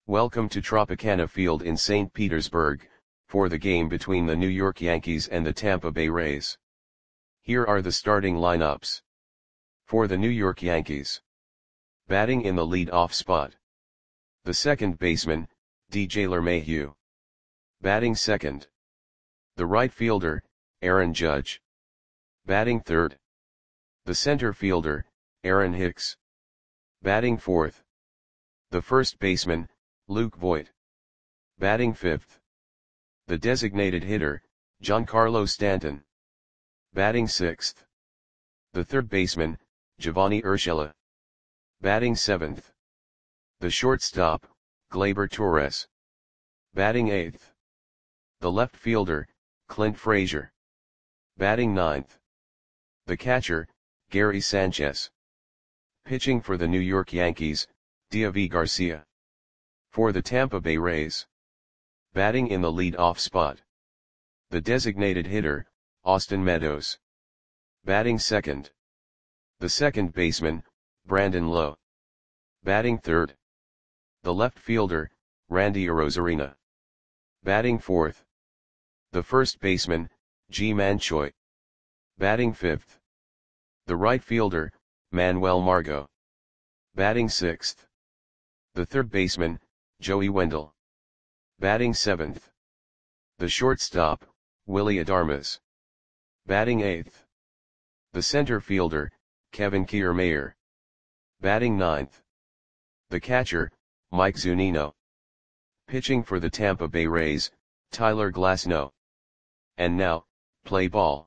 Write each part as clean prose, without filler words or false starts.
Welcome to Tropicana Field in St. Petersburg, for the game between the New York Yankees and the Tampa Bay Rays. Here are the starting lineups. For the New York Yankees. Batting in the lead-off spot. The second baseman, DJ LeMahieu. Batting second. The right fielder, Aaron Judge. Batting third. The center fielder, Aaron Hicks. Batting fourth. The first baseman, Luke Voit. Batting fifth. The designated hitter, Giancarlo Stanton. Batting sixth. The third baseman, Giovanni Urshela. Batting seventh. The shortstop, Gleyber Torres. Batting eighth. The left fielder, Clint Frazier. Batting ninth. The catcher, Gary Sanchez. Pitching for the New York Yankees, Deivi Garcia. For the Tampa Bay Rays. Batting in the lead-off spot. The designated hitter, Austin Meadows. Batting second. The second baseman, Brandon Lowe. Batting third. The left fielder, Randy Arozarena. Batting fourth. The first baseman, Ji-Man Choi. Batting fifth. The right fielder, Manuel Margot. Batting sixth. The third baseman, Joey Wendle. Batting seventh. The shortstop, Willy Adames. Batting eighth. The center fielder, Kevin Kiermaier. Batting ninth. The catcher, Mike Zunino. Pitching for the Tampa Bay Rays, Tyler Glasnow. And now, play ball.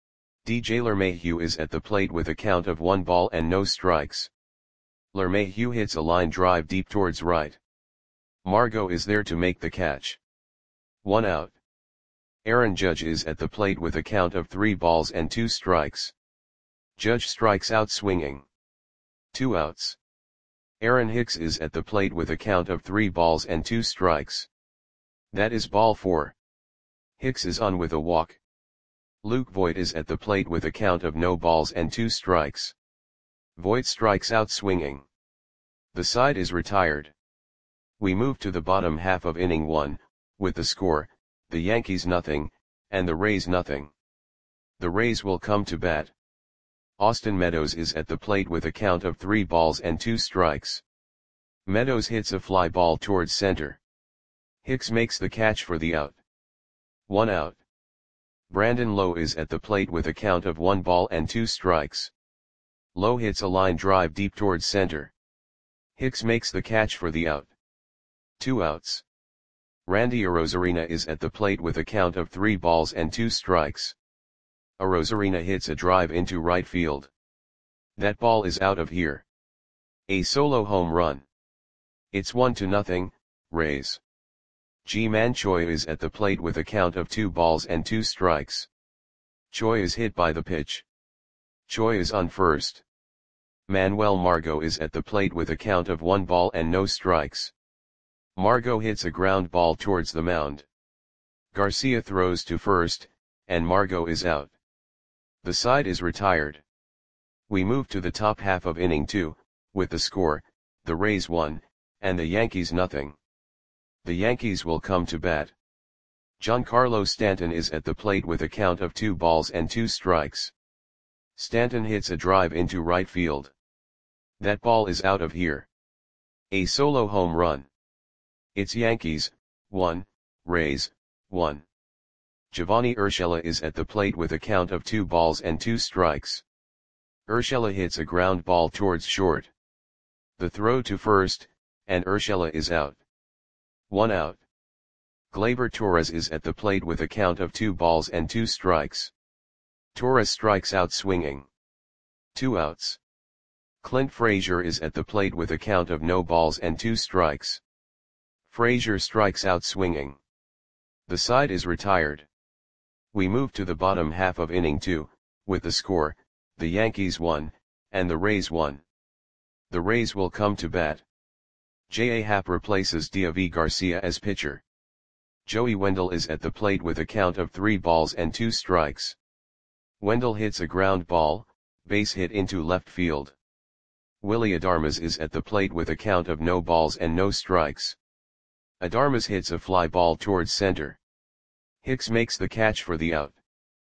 DJ LeMahieu is at the plate with a count of 1 ball and no strikes. LeMahieu hits a line drive deep towards right. Margot is there to make the catch. 1 out. Aaron Judge is at the plate with a count of 3 balls and 2 strikes. Judge strikes out swinging. 2 outs. Aaron Hicks is at the plate with a count of 3 balls and 2 strikes. That is ball 4. Hicks is on with a walk. Luke Voit is at the plate with a count of no balls and 2 strikes. Voit strikes out swinging. The side is retired. We move to the bottom half of inning 1, with the score, the Yankees nothing, and the Rays nothing. The Rays will come to bat. Austin Meadows is at the plate with a count of 3 balls and 2 strikes. Meadows hits a fly ball towards center. Hicks makes the catch for the out. 1 out. Brandon Lowe is at the plate with a count of 1 ball and 2 strikes. Lowe hits a line drive deep towards center. Hicks makes the catch for the out. 2 outs. Randy Arozarena is at the plate with a count of 3 balls and 2 strikes. Arozarena hits a drive into right field. That ball is out of here. A solo home run. It's 1-0, Rays. Ji-Man Choi is at the plate with a count of 2 balls and 2 strikes. Choi is hit by the pitch. Choi is on first. Manuel Margot is at the plate with a count of 1 ball and no strikes. Margot hits a ground ball towards the mound. Garcia throws to first, and Margot is out. The side is retired. We move to the top half of inning 2, with the score, the Rays 1, and the Yankees nothing. The Yankees will come to bat. Giancarlo Stanton is at the plate with a count of 2 balls and 2 strikes. Stanton hits a drive into right field. That ball is out of here. A solo home run. It's Yankees, 1, Rays, 1. Giovanni Urshela is at the plate with a count of 2 balls and 2 strikes. Urshela hits a ground ball towards short. The throw to first, and Urshela is out. 1 out. Gleyber Torres is at the plate with a count of 2 balls and 2 strikes. Torres strikes out swinging. 2 outs. Clint Frazier is at the plate with a count of no balls and 2 strikes. Frazier strikes out swinging. The side is retired. We move to the bottom half of inning 2, with the score, the Yankees 1, and the Rays 1. The Rays will come to bat. J.A. Happ replaces Deivi Garcia as pitcher. Joey Wendle is at the plate with a count of 3 balls and 2 strikes. Wendle hits a ground ball, base hit into left field. Willy Adames is at the plate with a count of no balls and no strikes. Adarmas hits a fly ball towards center. Hicks makes the catch for the out.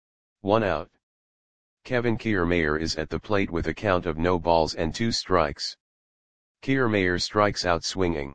1 out. Kevin Kiermaier is at the plate with a count of no balls and 2 strikes. Kiermaier strikes out swinging.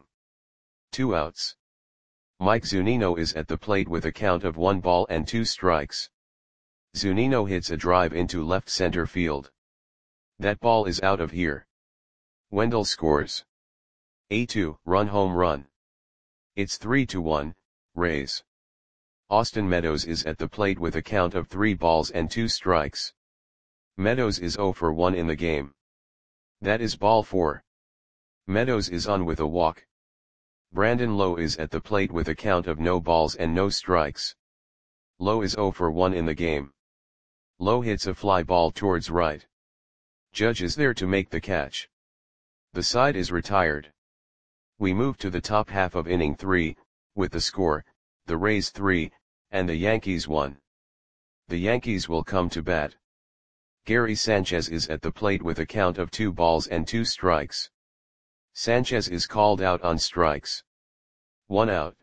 2 outs. Mike Zunino is at the plate with a count of 1 ball and 2 strikes. Zunino hits a drive into left center field. That ball is out of here. Wendell scores a 2-run home run. It's 3-1, Rays. Austin Meadows is at the plate with a count of 3 balls and 2 strikes. Meadows is 0 for 1 in the game. That is ball 4. Meadows is on with a walk. Brandon Lowe is at the plate with a count of no balls and no strikes. Lowe is 0 for 1 in the game. Lowe hits a fly ball towards right. Judge is there to make the catch. The side is retired. We move to the top half of inning 3, with the score, the Rays 3, and the Yankees 1. The Yankees will come to bat. Gary Sanchez is at the plate with a count of 2 balls and 2 strikes. Sanchez is called out on strikes. 1 out.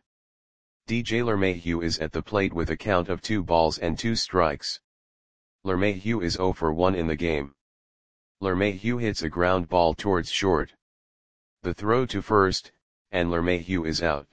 DJ LeMahieu is at the plate with a count of 2 balls and 2 strikes. LeMahieu is 0 for 1 in the game. LeMahieu hits a ground ball towards short. The throw to first, and LeMahieu is out.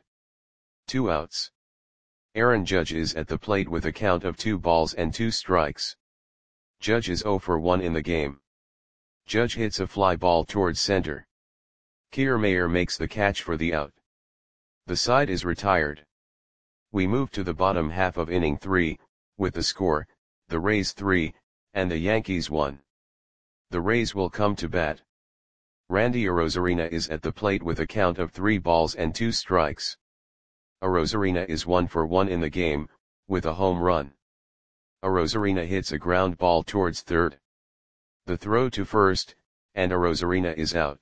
2 outs. Aaron Judge is at the plate with a count of 2 balls and 2 strikes. Judge is 0 for 1 in the game. Judge hits a fly ball towards center. Kiermaier makes the catch for the out. The side is retired. We move to the bottom half of inning 3, with the score, the Rays 3, and the Yankees 1. The Rays will come to bat. Randy Arozarena is at the plate with a count of 3 balls and 2 strikes. Arozarena is 1 for 1 in the game, with a home run. Arozarena hits a ground ball towards third. The throw to first, and Arozarena is out.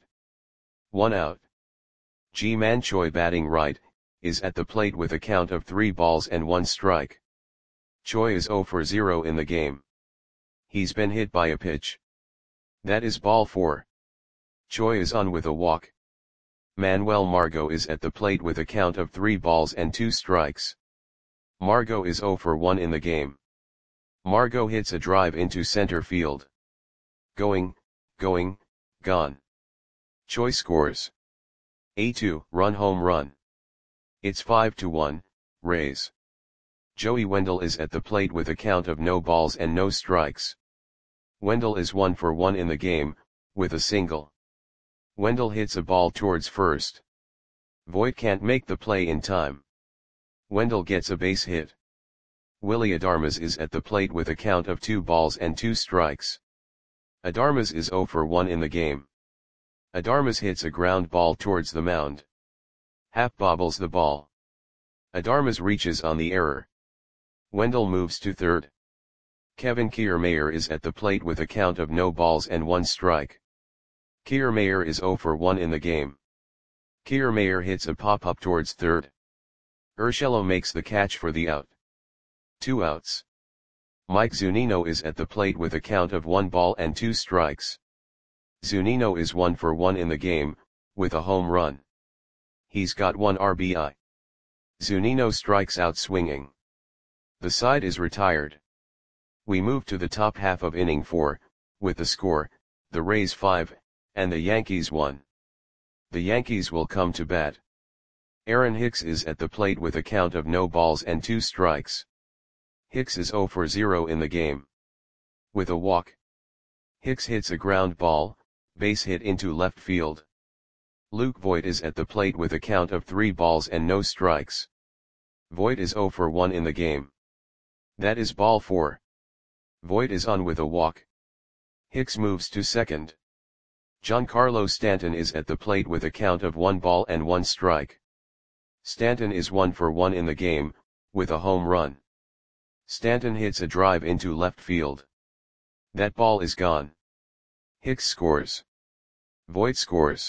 1 out. Ji-Man Choi batting right, is at the plate with a count of 3 balls and 1 strike. Choi is 0 for 0 in the game. He's been hit by a pitch. That is ball 4. Choi is on with a walk. Manuel Margot is at the plate with a count of 3 balls and 2 strikes. Margot is 0 for 1 in the game. Margot hits a drive into center field. Going, gone. Choi scores a 2-run home run. It's 5-1, Rays. Joey Wendell is at the plate with a count of no balls and no strikes. Wendell is 1 for 1 in the game, with a single. Wendell hits a ball towards first. Voit can't make the play in time. Wendell gets a base hit. Willy Adarmas is at the plate with a count of 2 balls and 2 strikes. Adarmas is 0 for 1 in the game. Adarmas hits a ground ball towards the mound. Happ bobbles the ball. Adarmas reaches on the error. Wendell moves to third. Kevin Kiermaier is at the plate with a count of no balls and 1 strike. Kiermaier is 0 for 1 in the game. Kiermaier hits a pop-up towards third. Urshela makes the catch for the out. 2 outs. Mike Zunino is at the plate with a count of 1 ball and 2 strikes. Zunino is 1 for 1 in the game, with a home run. He's got 1 RBI. Zunino strikes out swinging. The side is retired. We move to the top half of inning 4, with the score, the Rays 5, and the Yankees 1. The Yankees will come to bat. Aaron Hicks is at the plate with a count of no balls and 2 strikes. Hicks is 0 for 0 in the game. With a walk. Hicks hits a ground ball, base hit into left field. Luke Voit is at the plate with a count of 3 balls and no strikes. Voit is 0 for 1 in the game. That is ball 4. Voit is on with a walk. Hicks moves to second. Giancarlo Stanton is at the plate with a count of 1 ball and 1 strike. Stanton is 1 for 1 in the game, with a home run. Stanton hits a drive into left field. That ball is gone. Hicks scores. Voit scores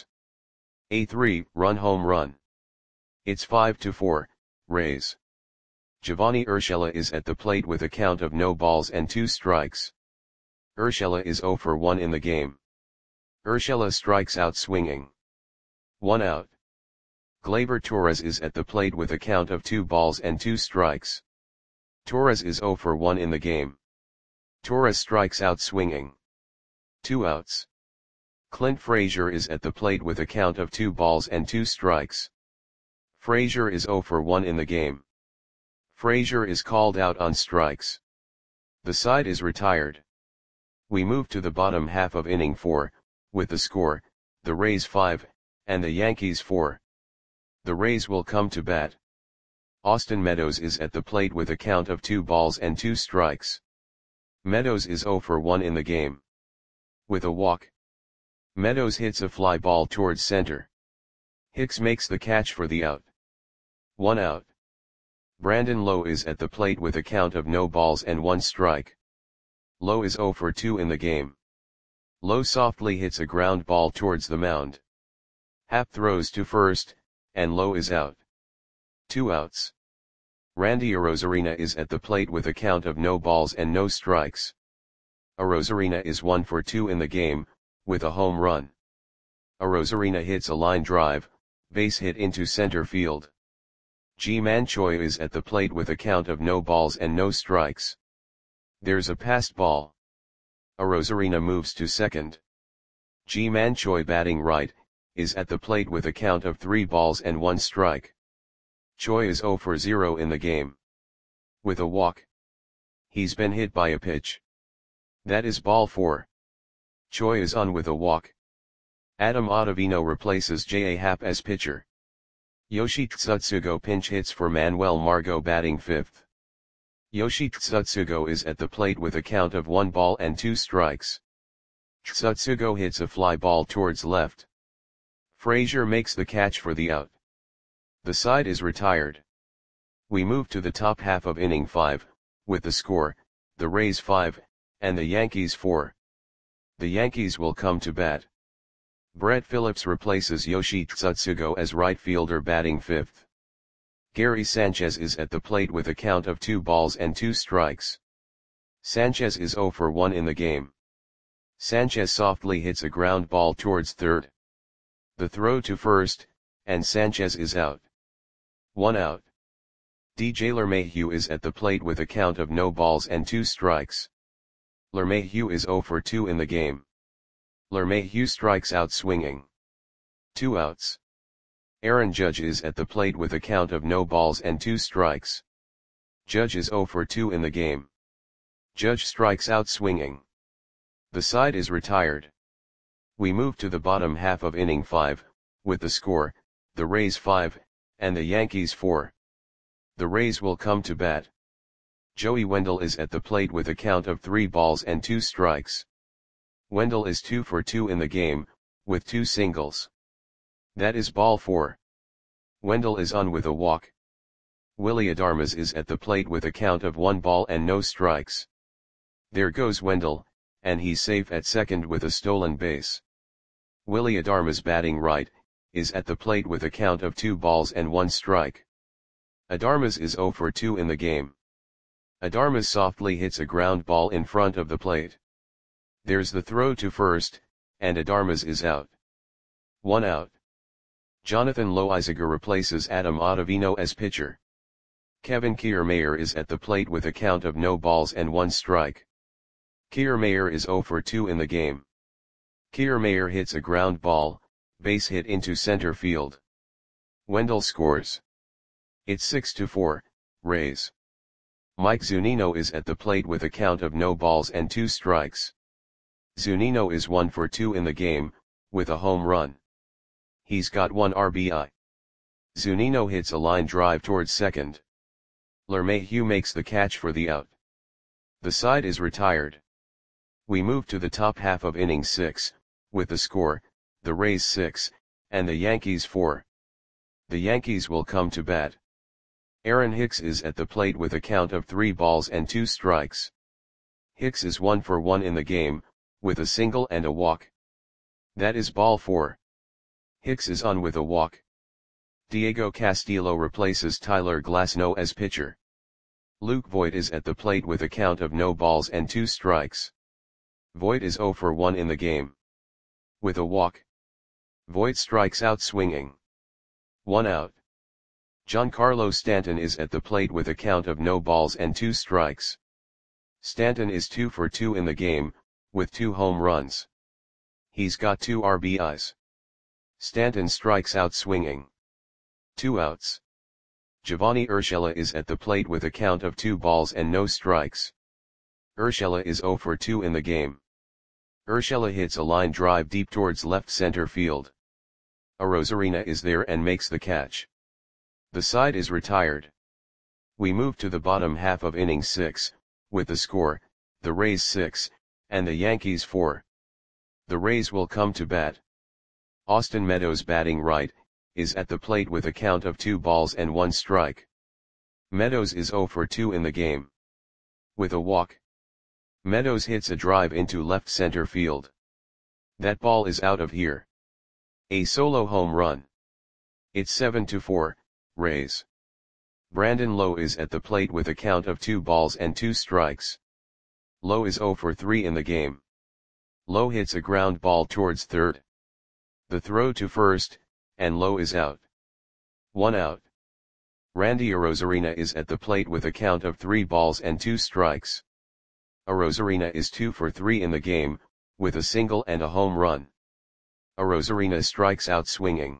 a 3-run home run. It's 5-4, Rays. Giovanni Urshela is at the plate with a count of no balls and 2 strikes. Urshela is 0 for 1 in the game. Urshela strikes out swinging. 1 out. Gleyber Torres is at the plate with a count of 2 balls and 2 strikes. Torres is 0 for 1 in the game. Torres strikes out swinging. 2 outs. Clint Frazier is at the plate with a count of 2 balls and 2 strikes. Frazier is 0 for 1 in the game. Frazier is called out on strikes. The side is retired. We move to the bottom half of inning 4, with the score, the Rays 5, and the Yankees 4. The Rays will come to bat. Austin Meadows is at the plate with a count of 2 balls and 2 strikes. Meadows is 0 for 1 in the game. With a walk. Meadows hits a fly ball towards center. Hicks makes the catch for the out. 1 out. Brandon Lowe is at the plate with a count of no balls and 1 strike. Lowe is 0 for 2 in the game. Lowe softly hits a ground ball towards the mound. Happ throws to first, and Lowe is out. 2 outs. Randy Arozarena is at the plate with a count of no balls and no strikes. Arozarena is 1 for 2 in the game, with a home run. Arozarena hits a line drive, base hit into center field. Ji-Man Choi is at the plate with a count of no balls and no strikes. There's a passed ball. Arozarena moves to second. Ji-Man Choi, batting right, is at the plate with a count of 3 balls and 1 strike. Choi is 0 for 0 in the game. With a walk. He's been hit by a pitch. That is ball 4. Choi is on with a walk. Adam Ottavino replaces J.A. Happ as pitcher. Yoshi Tsutsugo pinch hits for Manuel Margot, batting 5th. Yoshi Tsutsugo is at the plate with a count of 1 ball and 2 strikes. Tsutsugo hits a fly ball towards left. Frazier makes the catch for the out. The side is retired. We move to the top half of inning 5, with the score, the Rays 5, and the Yankees 4. The Yankees will come to bat. Brett Phillips replaces Yoshi Tsutsugo as right fielder, batting 5th. Gary Sanchez is at the plate with a count of 2 balls and 2 strikes. Sanchez is 0 for 1 in the game. Sanchez softly hits a ground ball towards third. The throw to first, and Sanchez is out. 1 out. DJ LeMahieu is at the plate with a count of no balls and 2 strikes. LeMahieu is 0 for 2 in the game. LeMahieu strikes out swinging. 2 outs. Aaron Judge is at the plate with a count of no balls and 2 strikes. Judge is 0 for 2 in the game. Judge strikes out swinging. The side is retired. We move to the bottom half of inning 5, with the score, the Rays 5, and the Yankees 4. The Rays will come to bat. Joey Wendell is at the plate with a count of 3 balls and 2 strikes. Wendell is 2 for 2 in the game, with 2 singles. That is ball 4. Wendell is on with a walk. Willy Adames is at the plate with a count of 1 ball and no strikes. There goes Wendell, and he's safe at second with a stolen base. Willy Adames, batting right, is at the plate with a count of 2 balls and 1 strike. Adames is 0 for 2 in the game. Adames softly hits a ground ball in front of the plate. There's the throw to first, and Adames is out. 1 out. Jonathan Loizaga replaces Adam Ottavino as pitcher. Kevin Kiermaier is at the plate with a count of no balls and 1 strike. Kiermaier is 0 for 2 in the game. Kiermaier hits a ground ball, base hit into center field. Wendell scores. It's 6-4, Rays. Mike Zunino is at the plate with a count of no balls and 2 strikes. Zunino is 1 for 2 in the game, with a home run. He's got 1 RBI. Zunino hits a line drive towards second. LeMahieu makes the catch for the out. The side is retired. We move to the top half of inning 6, with the score, the Rays 6, and the Yankees 4. The Yankees will come to bat. Aaron Hicks is at the plate with a count of 3 balls and 2 strikes. Hicks is 1 for 1 in the game, with a single and a walk. That is ball 4. Hicks is on with a walk. Diego Castillo replaces Tyler Glasnow as pitcher. Luke Voit is at the plate with a count of no balls and 2 strikes. Voit is 0 for 1 in the game. With a walk. Voit strikes out swinging. 1 out. Giancarlo Stanton is at the plate with a count of no balls and 2 strikes. Stanton is 2 for 2 in the game, with 2 home runs. He's got 2 RBIs. Stanton strikes out swinging. 2 outs. Giovanni Urshela is at the plate with a count of 2 balls and no strikes. Urshela is 0 for 2 in the game. Urshela hits a line drive deep towards left center field. Arozarena is there and makes the catch. The side is retired. We move to the bottom half of inning 6, with the score, the Rays 6, and the Yankees 4. The Rays will come to bat. Austin Meadows, batting right, is at the plate with a count of 2 balls and 1 strike. Meadows is 0 for 2 in the game. With a walk, Meadows hits a drive into left center field. That ball is out of here. A solo home run. It's 7-4, Rays. Brandon Lowe is at the plate with a count of 2 balls and 2 strikes. Lowe is 0 for 3 in the game. Lowe hits a ground ball towards third. The throw to first, and Lowe is out. 1 out. Randy Arozarena is at the plate with a count of 3 balls and 2 strikes. Arozarena is 2 for 3 in the game, with a single and a home run. Arozarena strikes out swinging.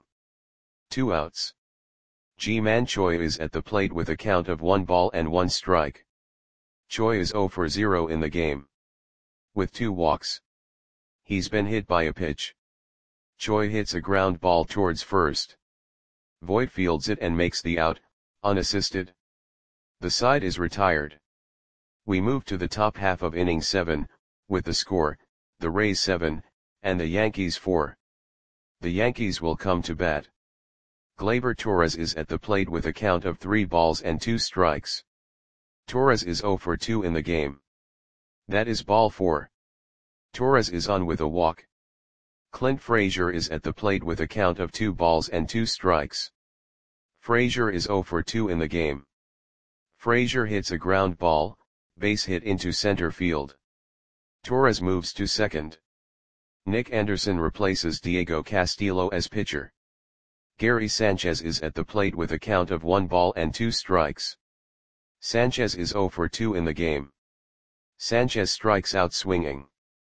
2 outs. Ji-Man Choi is at the plate with a count of 1 ball and 1 strike. Choi is 0 for 0 in the game. With 2 walks. He's been hit by a pitch. Choi hits a ground ball towards first. Voit fields it and makes the out, unassisted. The side is retired. We move to the top half of inning 7, with the score, the Rays 7, and the Yankees 4. The Yankees will come to bat. Gleyber Torres is at the plate with a count of 3 balls and 2 strikes. Torres is 0 for 2 in the game. That is ball 4. Torres is on with a walk. Clint Frazier is at the plate with a count of 2 balls and 2 strikes. Frazier is 0 for 2 in the game. Frazier hits a ground ball, base hit into center field. Torres moves to second. Nick Anderson replaces Diego Castillo as pitcher. Gary Sanchez is at the plate with a count of 1 ball and 2 strikes. Sanchez is 0 for 2 in the game. Sanchez strikes out swinging.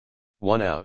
1 out.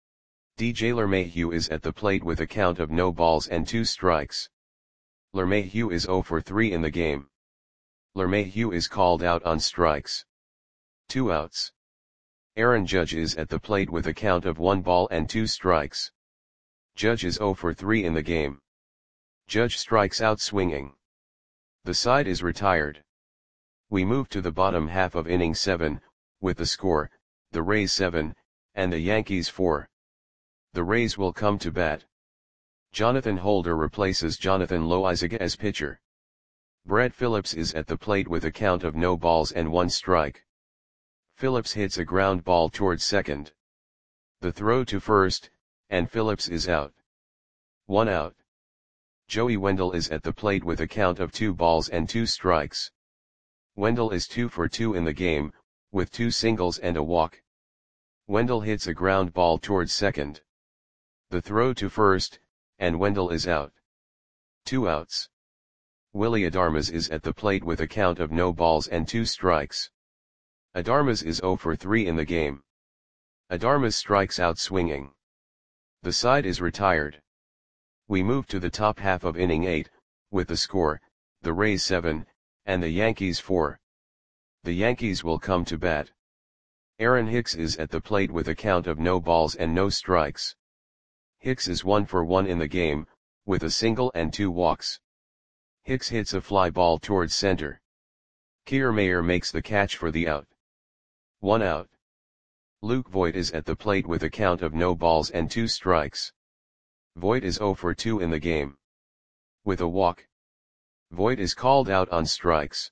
DJ LeMahieu is at the plate with a count of no balls and 2 strikes. LeMahieu is 0 for 3 in the game. LeMahieu is called out on strikes. 2 outs. Aaron Judge is at the plate with a count of 1 ball and 2 strikes. Judge is 0 for 3 in the game. Judge strikes out swinging. The side is retired. We move to the bottom half of inning 7, with the score, the Rays 7, and the Yankees 4. The Rays will come to bat. Jonathan Holder replaces Jonathan Loaizaga as pitcher. Brett Phillips is at the plate with a count of no balls and 1 strike. Phillips hits a ground ball towards second. The throw to first, and Phillips is out. 1 out. Joey Wendell is at the plate with a count of 2 balls and 2 strikes. Wendell is 2 for 2 in the game, with 2 singles and a walk. Wendell hits a ground ball towards second. The throw to first, and Wendell is out. 2 outs. Willy Adames is at the plate with a count of no balls and 2 strikes. Adames is 0 for 3 in the game. Adames strikes out swinging. The side is retired. We move to the top half of inning 8, with the score, the Rays 7, and the Yankees 4. The Yankees will come to bat. Aaron Hicks is at the plate with a count of no balls and no strikes. Hicks is 1 for 1 in the game, with a single and 2 walks. Hicks hits a fly ball towards center. Kiermaier makes the catch for the out. 1 out. Luke Voit is at the plate with a count of no balls and 2 strikes. Voit is 0 for 2 in the game. With a walk. Voit is called out on strikes.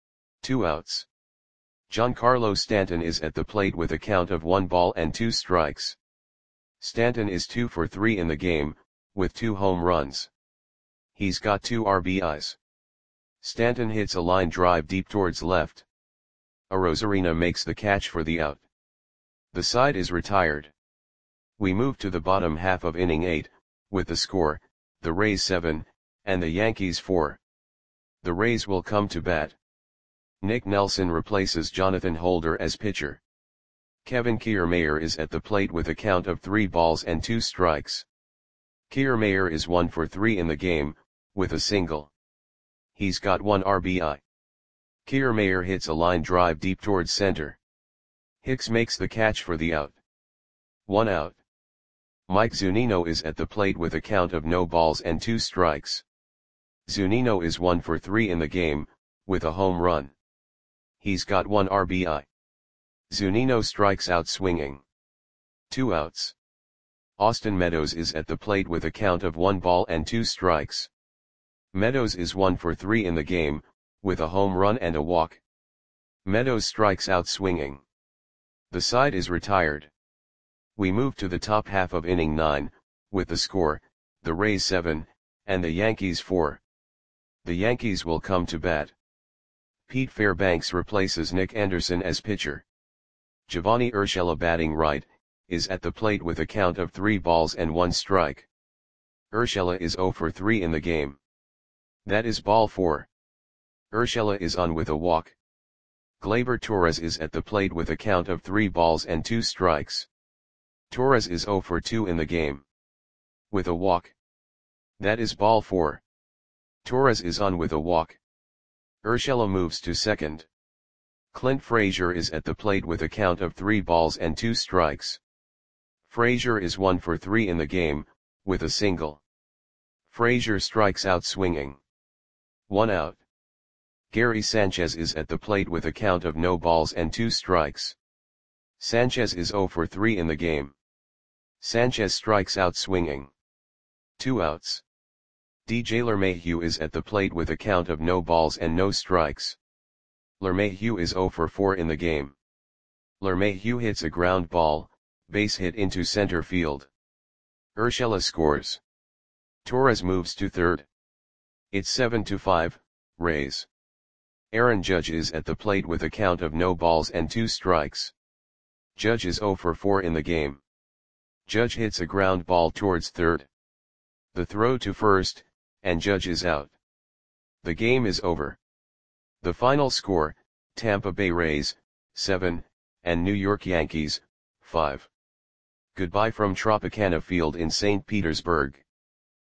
2 outs. Giancarlo Stanton is at the plate with a count of 1 ball and 2 strikes. Stanton is 2 for 3 in the game, with 2 home runs. He's got 2 RBIs. Stanton hits a line drive deep towards left. Arozarena makes the catch for the out. The side is retired. We move to the bottom half of inning 8, with the score, the Rays 7, and the Yankees 4. The Rays will come to bat. Nick Nelson replaces Jonathan Holder as pitcher. Kevin Kiermaier is at the plate with a count of 3 balls and 2 strikes. Kiermaier is 1 for 3 in the game, with a single. He's got 1 RBI. Kiermaier hits a line drive deep towards center. Hicks makes the catch for the out. 1 out. Mike Zunino is at the plate with a count of no balls and 2 strikes. Zunino is 1 for 3 in the game, with a home run. He's got 1 RBI. Zunino strikes out swinging. 2 outs. Austin Meadows is at the plate with a count of 1 ball and 2 strikes. Meadows is 1 for 3 in the game, with a home run and a walk. Meadows strikes out swinging. The side is retired. We move to the top half of inning 9, with the score, the Rays 7, and the Yankees 4. The Yankees will come to bat. Pete Fairbanks replaces Nick Anderson as pitcher. Giovanni Urshela, batting right, is at the plate with a count of 3 balls and 1 strike. Urshela is 0 for 3 in the game. That is ball 4. Urshela is on with a walk. Gleyber Torres is at the plate with a count of 3 balls and 2 strikes. Torres is 0 for 2 in the game. With a walk. That is ball 4. Torres is on with a walk. Urshela moves to second. Clint Frazier is at the plate with a count of 3 balls and 2 strikes. Frazier is 1 for 3 in the game, with a single. Frazier strikes out swinging. 1 out. Gary Sanchez is at the plate with a count of no balls and 2 strikes. Sanchez is 0 for 3 in the game. Sanchez strikes out swinging. 2 outs. DJ LeMahieu is at the plate with a count of no balls and no strikes. LeMahieu is 0 for 4 in the game. LeMahieu hits a ground ball, base hit into center field. Urshela scores. Torres moves to third. It's 7-5, Rays. Aaron Judge is at the plate with a count of no balls and 2 strikes. Judge is 0 for 4 in the game. Judge hits a ground ball towards third. The throw to first, and Judge is out. The game is over. The final score, Tampa Bay Rays, 7, and New York Yankees, 5. Goodbye from Tropicana Field in St. Petersburg.